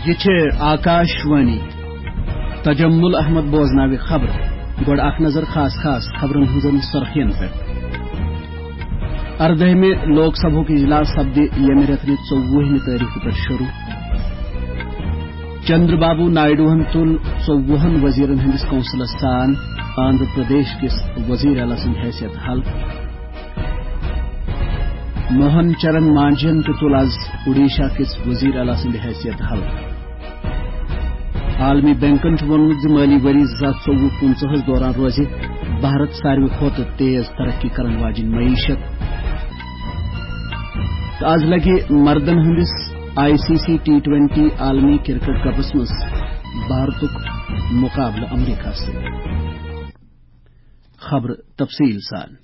یہ آکاشوانی تجمل احمد بوزناو خبر گوڑ اخ نظر خاص خبرن ہزن سرخین پہ 18 لوک سبھا کے اجلاس سپد یمہ رتن 24 تاریخ پہ شروع چندر بابو نائیڈو تل 24 وزیرن ہندس کونسلس سان آندھرا پردیش کس وزیر اعلی سند حیثیت حلف موہن چرن مانجھین تل آز اڈیشہ کس وزیر اعلی سند حیثیت حلف عالمی بینکن وونمت مالی وری 2024-25 دوران روز بھارت ساروی کھوت تیز ترقی کرن واجن معیشت آز لگہ مردن ہندس ICC T20 عالمی کرکٹ کپس مز بھارتک مقابلہ امریکہ سے خبر تفصیل سان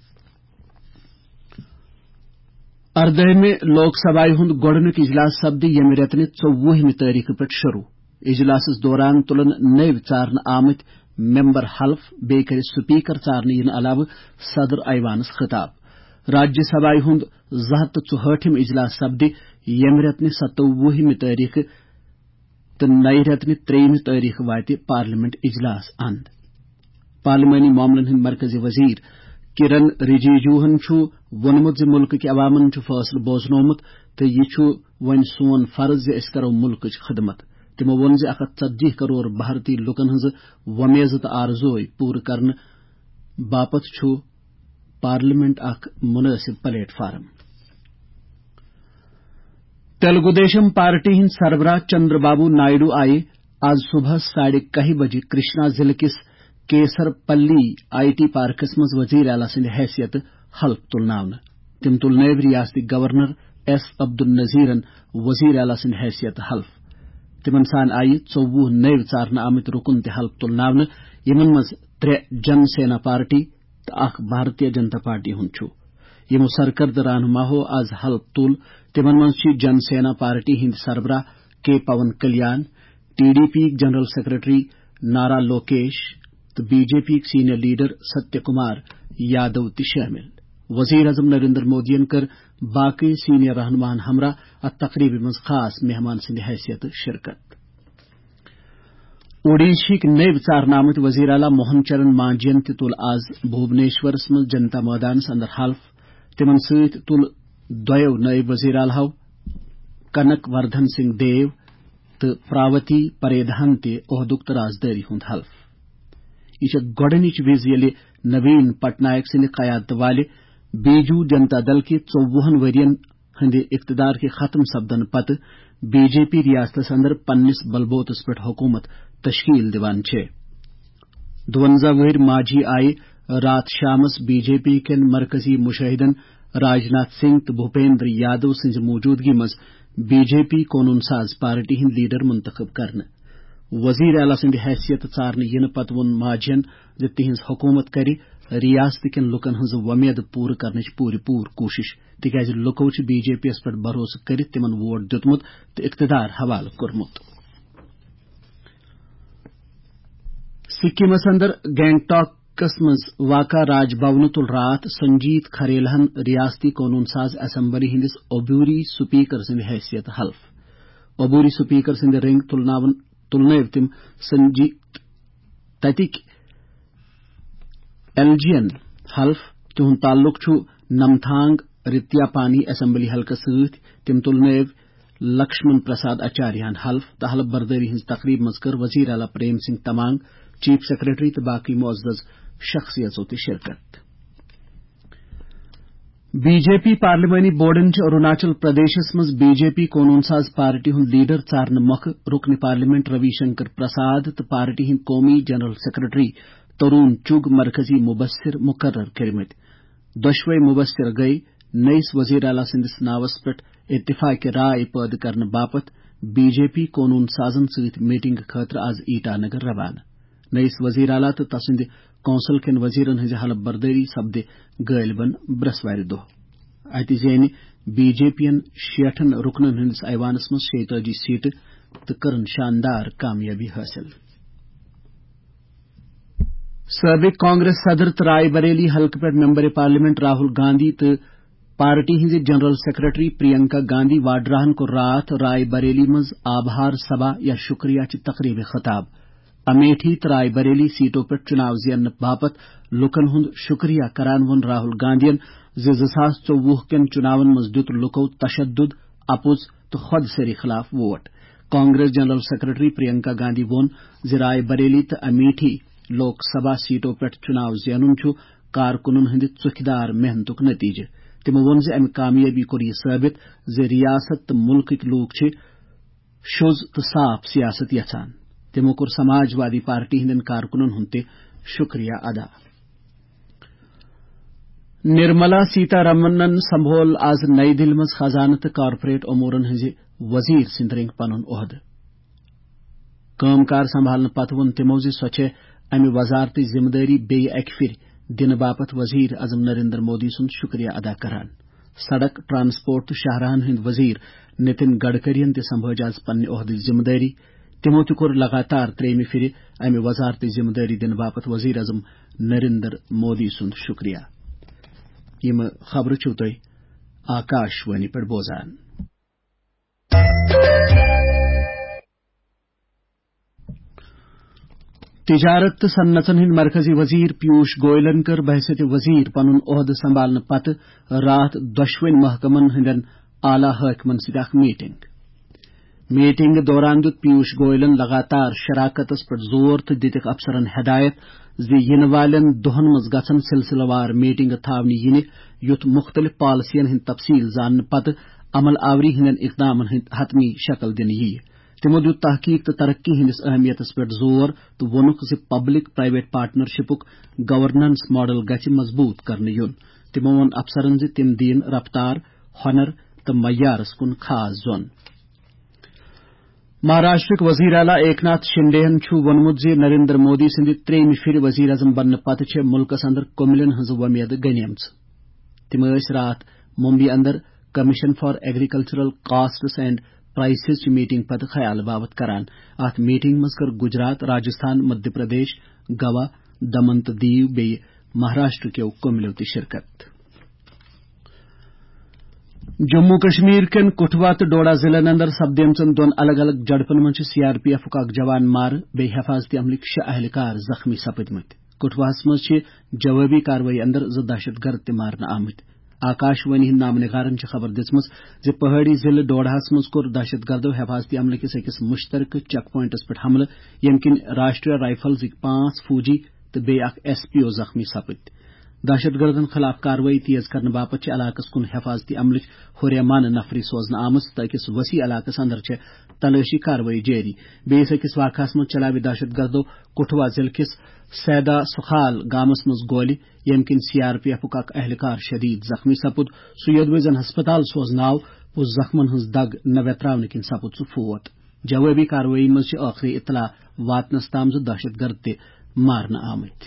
18 لوک سبھا ہند گوڈنیک اجلاس سپد یمہ رتن 24 تاریخ پہ شروع اجلاس دوران تلن نو ژارن آمت ممبر حلف بیٚیہِ کر سپیکر ژارنہٕ ین علاوہ صدر ایوانس خطاب راجیہ سبھا ہند 264 اجلاس سپد یمہ رتن 27 تاریخ تو نئے رتن 3 تاریخ وات پارلیمنٹ اجلاس اند پارلیمانی معاملن ہند مرکزی وزیر کرن رجیجوہن وونمت ملک کے عوامن فیصلہ بوزنومت تو یہ ون سون فرض اس کرو ملک خدمت تمو وون 140 کروڑ بھارتی لکن ہز ومیز تو آرزوئی پور کرنے باپت پارلیمنٹ اخ مناسب platform Telugu Desam party ہند سربراہ چندر بابو نائیڈو آئی آج صبح 11:30 بجے کرشنا ضلع کس کیسر پلی IT پارکس مز وزیر اعلی سند حیثیت حلف تلناون تم تلنو ریاستی گورنر S عبدالنذیرن وزیر اعلی سند حیثیت حلف تمن سان آئی 24 نو ژارن آمت رکن تہ حلف تلناون یمن مز 3 جن سینا پارٹی تو اخ بھارتیہ جنتا پارٹی ہند یمو سرکرد رہنماہو آز حلف تل تمن مز جن سینا پارٹی ہند سربراہ کے Pawan Kalyan TDP general secretary Nara Lokesh تو BJP senior leader Satya Kumar Yadav تہ شامل وزیر اعظم نریندر مودین کر باقی سینئر رہنمان ہمراہ ات تقریب مز خاص مہمان سند حیثیت شرکت اوڈیشک نو ژارن آمت وزیر اعلی موہن چرن مانجھین تہ تل آز بھوبنیشورس مز جنتا میدانس اندر حلف تمن ست تل دو نائب وزیر اعلی کنک وردھن سنگھ دیو تو پراوتی پریدھان تہ عہدک تو رازداری ہند حلف یہ گوڈنچ وز یل نوین پٹنائک سند قیادت والہ بیجو جنتا دل کے 24 ورین ہند اقتدار کے ختم سپدن پتہ BJP ریاستس اندر پنس بلبوتس پہ حکومت تشکیل دیوان 52 وہر ماجی آئی رات شامس BJP کن مرکزی مشاہدن راجناتھ سنگھ تو بھوپیندر یادو سز موجودگی مز BJP قانون ساز پارٹی ہند لیڈر منتخب کرنے وزیر اعلی سند حیثیت ژارنے ین پتہ وون ماجھین تہذ حکومت کر ریاست کن لکن ہز ومید پور کرنچ پور کوشش تکیاز لکو BJP یس پہ بھروسہ کرت تمن ووٹ دیتمت تو اقتدار حوالہ کورمت سکمس اندر گینگٹاکس مز واقع راج بھون تل رات سنجیت کھریلہن ریاستی قانون ساز اسمبلی ہندس عبوری سپیکر سند حیثیت حلف عبوری سپیکر سند رنگ تلنو تم سنجیت تتک LGN حلف تہد تعلق نمتھانگ رتیا پانی اسمبلی حلقہ ست تم تلنو لکشمن پرساد آچاریہن حلف تو حلف برداری ہز تقریب مز کر وزیر اعلی پریم سنگھ تمانگ چیف سیکرٹری تو باقی معزز شخصیتوں تہ شرکت BJP پارلیمانی بورڈن اروناچل پردیشس مز BJP قانون ساز پارٹی ہند لیڈر ژارن مخ رکن پارلیمنٹ روی شنکر پرساد تو پارٹی ہند قومی جنرل سیکرٹری ترون چگ مرکزی مبصر مقرر کرمت دشوے مبصر گئی نئیس وزیر اعلی سندس ناوس پہ اتفاق رائے پید کرنے باپت BJP قانون سازن ست میٹنگ خاطر آز ایٹانگر روانہ نئیس وزیر اعلی تو تسند کونسل کن وزیرن ہز حلف برداری سپد غالباً برسوار دہ ات زین BJP ین 60 رکنن ہندس ایوانس مز 46 سیٹیں تو کرن شاندار کامیابی حاصل سابق کانگریس صدر تو رائے بریلی حلقہ پہ ممبر پارلیمنٹ راہل گاندھی تو پارٹی ہند جنرل سیکرٹری پرینکا گاندھی واڈراہن کو رات رائے بریلی مز آبہار سبھا یا شکریہ چہ تقریب خطاب امیٹھی تو رائے بریلی سیٹوں پہ چناو زیننے باپت لکن ہند شکریہ کران ون راہل گاندھین 2024 کین چناون مز دت لکو تشدد اپز تو خود سری خلاف vote Congress general secretary Priyanka Gandhi وون رائے بریلی تو امیٹھی لوک سبھا سیٹوں پہ چناو زینن کارکنن ہند ژکھدار محنتک نتیجہ تمو وون امہ کامیابی کور یہ ثابت ریاست تو ملک لوک شوز تو صاف سیاست یژھان تمو کور سماجوادی پارٹی ہندین کارکنن ہند شکریہ ادا نرملا سیتارمنن سنبھول آز نئی دہلی مز خزانہ تو کارپوریٹ امورن ہز وزیر سند رنگ پن عہد کام کار سنبھالنے پتہ وون تمو سہ امہ وزارت ذمہ داری بیٚیہِ اکہ پھر دن باپت وزیر اعظم نریندر مودی سند شکریہ ادا کران سڑک ٹرانسپورٹ تو شاہراہن ہند وزیر نتن گڈکرین تہ سنبھاج آز پنہ عہد ذمہ داری تمو تہ کور لگاتار تریمہ پھر امہ وزارت ذمہ داری دن باپت وزیر اعظم نریندر مودی سند شکریہ یم خبر چھو تُہۍ آکاشوانی پٮ۪ٹھ بوزان تجارت تو صنعتن ہند مرکزی وزیر پیوش گوئلن کر بحثیت وزیر پن عہد سنبھالنے پتہ رات دشوین محکمن ہندین اعلی حاکمن ست میٹنگ دوران دت پیوش گوئلن لگاتار شراکتس پہ زور تو دتک افسرن ہدایت ین والن دہن مز گھن سلسلہ وار میٹنگ تھاونہ ین یُتھ مختلف پالسین ہند تفصیل زاننے پتہ عمل آوری ہندین اقدامن ہند حتمی شکل دن یی تمو دت تحقیق تو ترقی ہندس اہمیتس پہ زور تو وونک پبلک پرائیویٹ پارٹنرشپک گورننس ماڈل گژھِ مضبوط کرنے یون تمو وون افسرن تم دین رفتار ہنر تو معیارس کن خاص زون مہاراشٹرک وزیر اعلی ایک ناتھ شنڈے وونمت نریندر مودی سند تریمہ پھر وزیر اعظم بننے پتہ ملکس اندر کملین ہز ومید گنیم تم رات ممبئی اندر commission for agricultural costs and prices meeting پتہ خیال باوت کران ات میٹنگ مز کر گجرات راجستھان مدھیہ پردیش گوا دمن تو دیو بیٚیہِ مہاراشٹر کیو کملیو تہ شرکت جموں کشمیر کین کٹھوا تو ڈوڈا ضلعن اندر سپدیمژن دون الگ الگ جھڑپن من سی آر پی ایف اک جوان مار بیٚیہِ حفاظتی عملک 6 اہلکار زخمی سپدمت کٹھواہس مز جوابی کاروٲیی اندر 2 دہشت گرد تہ مارنہ آمت آکاشوانی ہند نام نگارن خبر دژمژ پہاڑی ضلع ڈوڈاہس مز کور دہشت گردو حفاظتی عملہ کس اکس مشترکہ چیک پوائنٹس پہ حملہ یم کن راشٹریہ رائفلزک 5 فوجی تو بیٚیہِ اکھ ایس پی او زخمی سپد دہشت گردن خلاف کاروٲیی تیز کرنے باپت علاقس کن حفاظتی عملک ہُریمان نفری سوزنہ آمژ تو اکس وسیع علاقس اندر تلاشی کاروٲیی جاری بیس اکس واقعس مز چلاو دہشت گردو کٹھوا ضلع کس سیدا سخال گامس مز گولہ یم کن سی آر پی ایف اک اہلکار شدید زخمی سپد سہ یودوے زن ہسپتال سوزنہ آو پوٚز زخمن ہز دگ نہ ویتراونہ کن سپد سہ فوت جوابی کاروٲیی مز ٲخری اطلاع واتنس تام دہشت گرد تہ مارنہ آمت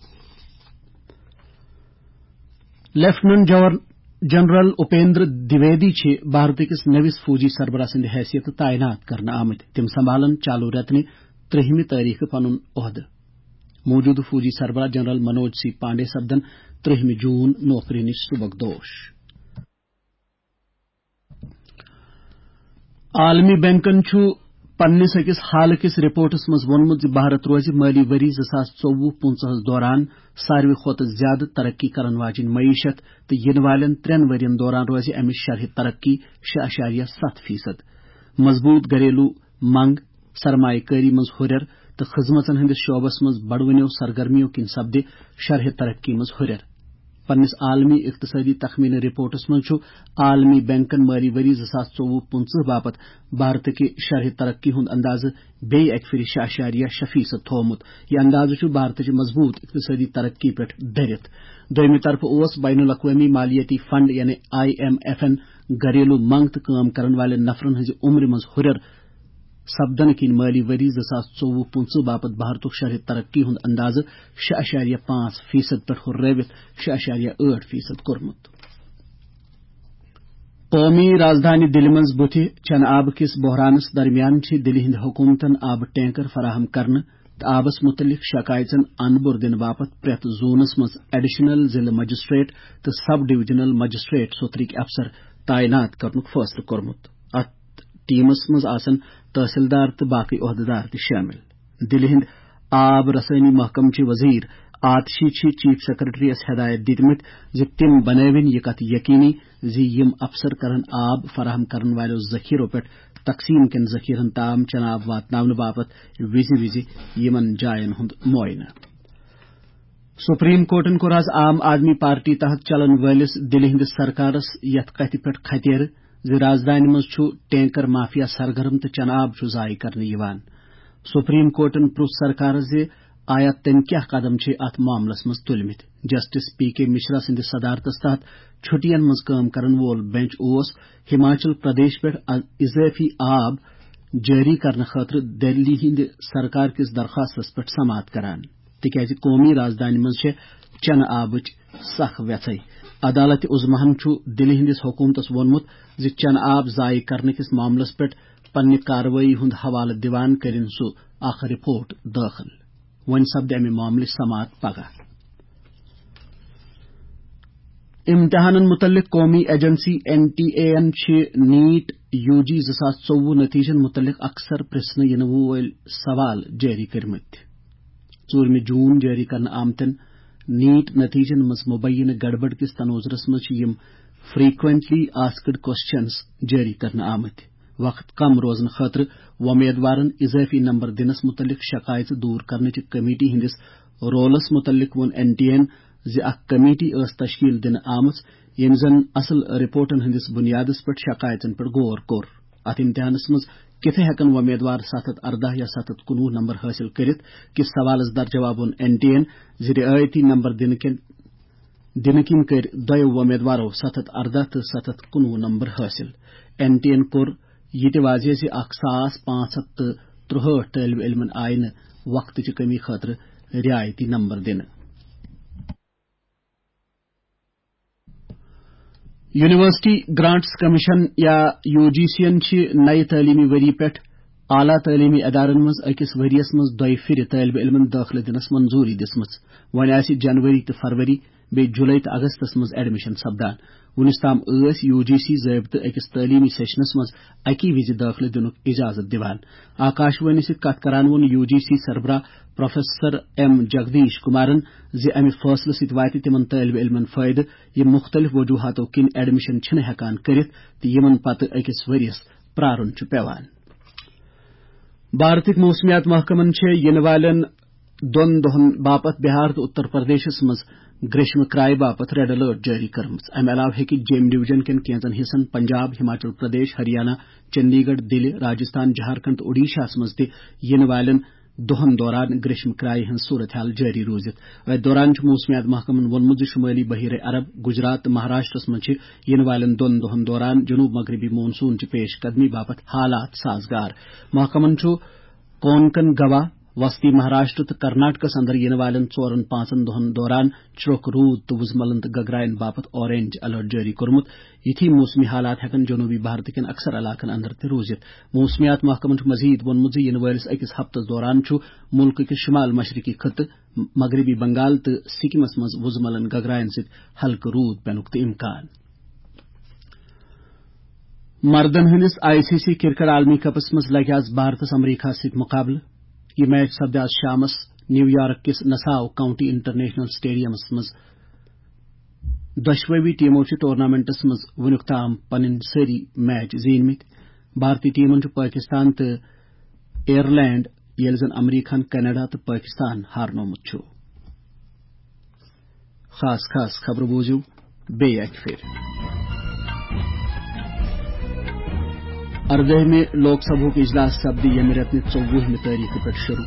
لیفٹننٹ جنرل اپیندر دویدی بھارت کس نوس فوجی سربراہ سند حیثیت تعینات کرنا آمت تم سنبھالن چالو رتنہ 3 تاریخ پن عہد موجودہ فوجی سربراہ جنرل منوج سی پانڈے سپدن 3 جون نوکری نش سبکدوش عالمی بینکن پنس اکس حال کس رپورٹس مز وونمت بھارت روز مالی وری 2024-25 دوران ساروی کھوتہ زیادہ ترقی کرن واجن معیشت تو ین والن 3 ورین دوران روز امچ شرح ترقی 6.7%. مضبوط گھریلو منگ سرمایہ کاری مز ہرر تو خدمتن ہندس شعبس مز بڑونیو سرگرمیوں کن سپدِ شرح ترقی مز ہرر پنس عالمی اقتصادی تخمینہ رپورٹس مز عالمی بینکن مالی وری 2024-25 باپت بھارت کے شرح ترقی ہند اندازہ بیٚیہِ اکہ پھر 6.6% تھومت یہ اندازہ بھارت مضبوط اقتصادی ترقی پہ دھرت دویمہ طرف بین الاقوامی مالیاتی فنڈ یعنی IMF گھریلو منگ تو کام کرن والن نفرن ہز عمر مز ہرر سپدن کن مالی وری 2024-25 باپت بھارتک شرح ترقی ہند اندازہ 6.5% پہ ہررٲوتھ 6.8% کورمت قومی رازدانی دلہ مز بُتھ چنہٕ آب کس بحرانس درمیان دلہ ہند حکومتن آب ٹینکر فراہم کرنے آبس متعلق شکایتن انبر دن باپت پریت زونس مز ایڈیشنل ضلع مجسٹریٹ تو سب ڈویژنل مجسٹریٹ سوترک افسر تعینات کرنک فیصلہ کورمت. ات ٹیمس مز آسن تحصیلدار تو باقی عہدیدار تہ شامل. دلہ ہند آب رسانی محکمہ وزیر آتشی چیف سیکرٹریس ہدایت دتمت زِ تم بناون یہ کت یقینی زِ یم افسر کرن آب فراہم کرن والو ذخیرو پہ تقسیم کن ذخیرن تام چناب واتناون باپت وز یمن جائن ہند معائنہ. سپریم کورٹن کور آز عام آدمی پارٹی تحت چلن ولس دلہ ہندس سرکارس یت کتھ پہ خطیر زِ رازدانی مز ٹینکر مافیا سرگرم تو چناب ضائع کرنے یوان. سپریم کورٹن پرژھ سرکارس زِ آیا تم کیا قدم ات معاملس مز تلمت. جسٹس پی کے مشرا سندس صدارتس تحت چھٹین مز کام کرن وول بینچ اوس ہماچل پردیش پہ اضافی آب جاری کرنے خاطر دہلی ہند سرکار کس درخواست پہ سماعت کران تکیاز قومی رازدانی مز چنہ آبچ سخ ویژے. عدالت عظمہن دلہ ہندس حکومتس وونمت زِ چنہ آب ضائع کرنے کس معاملس پہ پنہ کاروٲیی ہند حوالہ دیوان کرن سہ اخ رپورٹ داخل. ون سپدِ امہ معاملہ سماعت پگہ. امتحانن متعلق قومی ایجنسی NTA نیٹ UG 2024 نتیجن متعلق اکثر پرژھنہٕ ینہٕ وٲلۍ سوال جاری کرمت. 4 جون جاری کرنے آمتن نیٹ نتیجن مز مبینہ گڑبڑ کس تناظرس مز یم فریکوینٹلی آسکڈ کوسچنز جاری کرنے آمت. وقت کم روزن خاطر ومیدوارن اضافی نمبر دنس متعلق شکایت دور کرنے کمیٹی ہندس رولس متعلق ون NTA زِ اخ کمیٹی اس تشکیل دن آمت یم زن اصل رپورٹن ہندس بنیادس پہ شکایتن پہ غور کور. ات امتحانس مز کتھے ہیکن ومیدوار 718 یا 719 نمبر حاصل کرت کس سوالس در جواب ون NTA زِ رعایتی نمبر دن کن کر دو ومیدوارو 718 تو 719 نمبر حاصل. NTA کور یہ تہ واضح زِ 1563 طالب علمن آئی نہ وقت چہ کمی خاطر رعایتی نمبر دن. یونیورسٹی گرانٹس کمیشن یا UGC نئے تعلیمی وری پہ اعلی تعلیمی ادارن مز اکس وریس مز دۄیہِ پھر طالب علمن داخلہ دنس منظوری دسمت. وۄنۍ آسہِ جنوری تو فروری بیٚیہِ جولائی تو اگستس مز ایڈمشن سپدان. ونس تام UGC ضابطہ اکس تعلیمی سیشنس مز اکی وز داخلہ دنک اجازت دیوان. آکاشوانی ست کت کران وون UGC سربراہ پروفیسر M جگدیش کمارن زِ امہ فاصلہ ست واتہ تمن طالب علمن فائدہ یم مختلف وجوہاتو کن ایڈمشن چھن ہیکان کرت تو یمن پتہ اکس وریس پرارن چھ پیوان. بھارتک موسمیات محکمن ین والن 2 دہن باپت بہار تو اتر پردیشس مز گریشم کرائے باپت ریڈ الرٹ جاری کرمز. امہ علاوہ ہیکہ جیم ڈویژن کن کینژن حصن پنجاب ہماچل پردیش ہریانہ چندی گڑھ دلہ راجستھان جھارکھنڈ تو اڈیشہ مز تہ ین والن دہن دوران گریشم کرائے ہن صورتحال جاری روزت. ات دوران موسمیات محکمن وونمت زِ شمالی بحیرہ عرب گجرات تو مہاراشٹرس مز ین والن 2 دہن دوران جنوب مغربی مونسون چہ پیش قدمی باپت حالات سازگار. محکمن کونکن گوا وسطی مہاراشٹر تو کرناٹکس اندر ین والن 4-5 دہن دوران چرک رود تو وزملن تو گگرائن باپت اورینج الرٹ جاری کورمت. یتھی موسمی حالات ہیکن جنوبی بھارت کن اکثر علاقن اندر تہ روزت. موسمیات محکمن مزید وونمت زِ ین والس اکس ہفتس دوران ملک کس شمال مشرقی خطہ مغربی بنگال تو سکمس مز وزملن گگرائن ست ہلکہ رود پینک تہ امکان. مردن ہندس ICC کرکٹ عالمی کپس مز لگہ آز بھارتس امریکہ ست مقابلہ. یہ میچ سپدِ آز شامس نیو یارک کس نساو کاؤنٹی انٹرنیشنل سٹیڈیمس مز. دشوی ٹیمو ٹورنامنٹس مز ونیک تام پنن ساری میچ زینمت. بھارتی ٹیمن پاکستان تو ایئرلینڈ یل زن امریکہ کینیڈا تو پاکستان ہارنومت. خاص خبر بوزیو بیٚیہِ اکہِ پھِرِ. 18 لوک سبھا اجلاس سپدِ ییٚمہِ رٮ۪تہٕ 24 تٲریخ پٮ۪ٹھ شروع.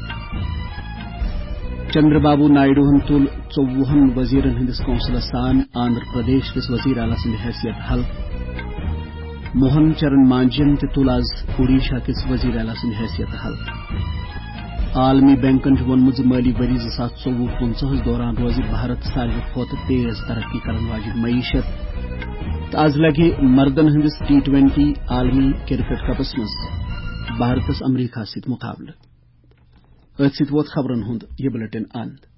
چندر بابو نائیڈو تل 24 وزیرن ہندس کونسلس سان آندھرا پردیش کس وزیر اعلی سند حیثیت حلف. موہن چرن مانجھین تہ تل آز اڈیشہ کس وزیر اعلی سند حیثیت حلف. عالمی بینکن وونمت مالی وری 2024-25 دوران روز بھارت ساروی کھوتہ تیز ترقی کرن واجن معیشت. آز لگہ مردن ہندس T20 عالمی کرکٹ کپس مز بھارتس امریکہ ست مقابلہ. أتسيت ووت خبرن هند يبلتن أند